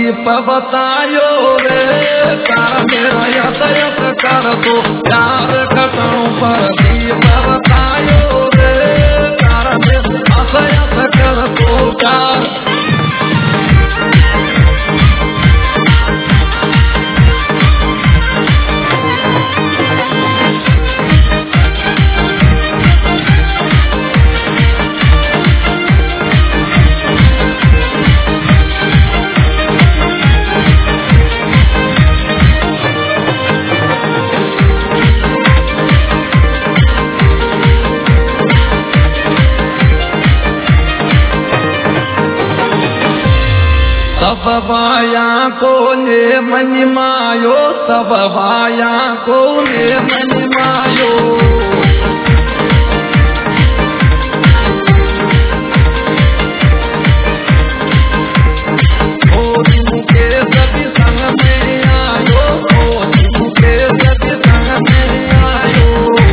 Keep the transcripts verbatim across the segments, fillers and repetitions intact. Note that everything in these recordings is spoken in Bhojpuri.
प्रदीप बतायो रे तारा मेरा यत यत कर तो प्यार कटणु प्रदीप बतायो रे तारा मेरा यत यत कर तो प्यार सब बाया को ले मनी मायो सब बाया को ले मनी मायो ओ दिन के सभी संग में आयो ओ दिन के सभी संग में आयो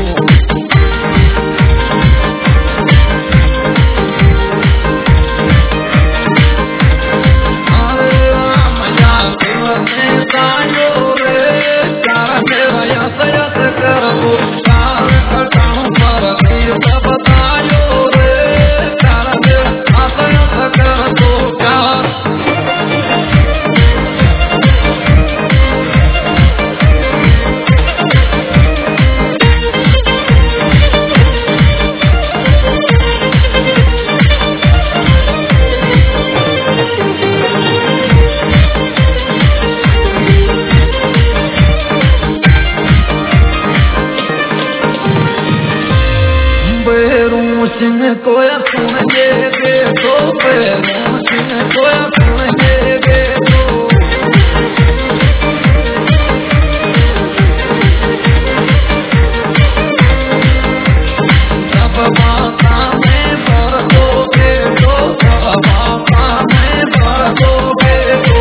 सिंह को सुन के देखो पैरों सिंह को सुन के देखो सब माता में भर दो बेटो सब माता में भर दो बेटो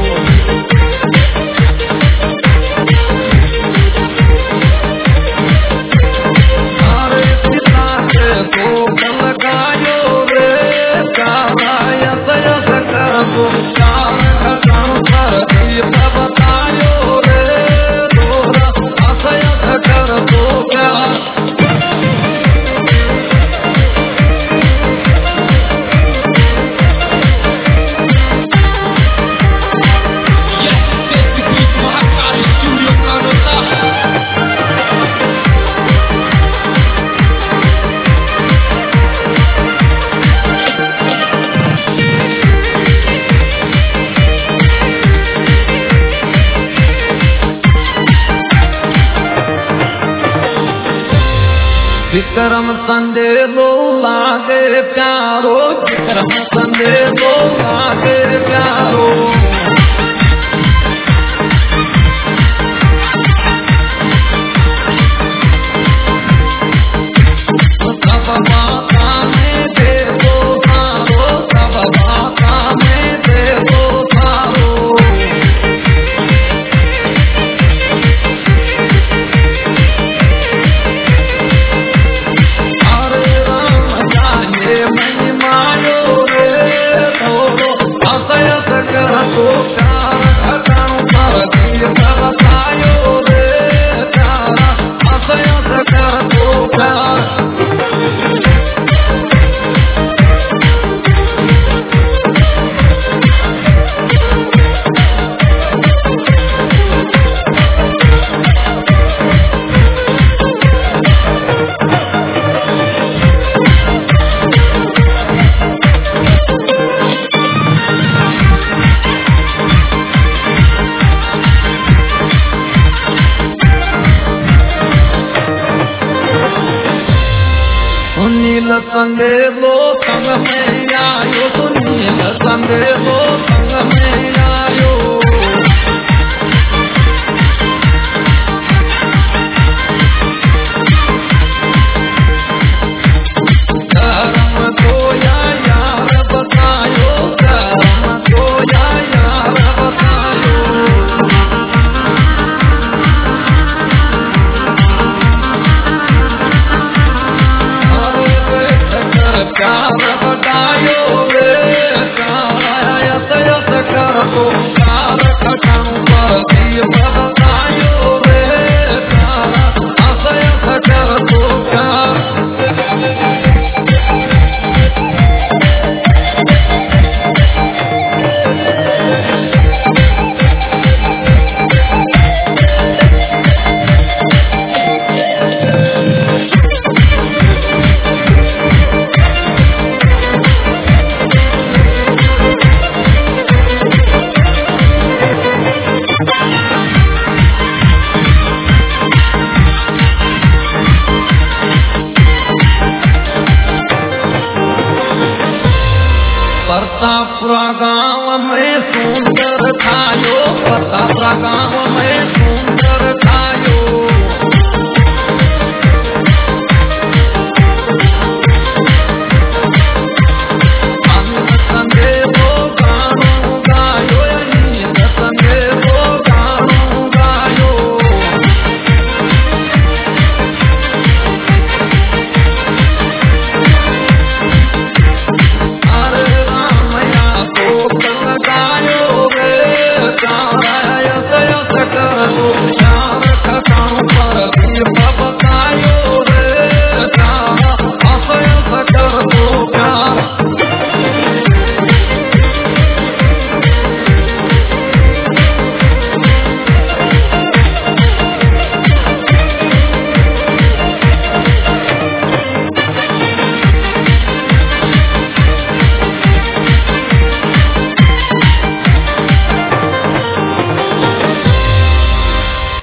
विक्रम संदेशो लागे प्यारो विक्रम संदेशो लागे प्यारो सब माता में देखो सारो सब माता में देखो सारो संदेशो संग में आयो सुनील संदेशो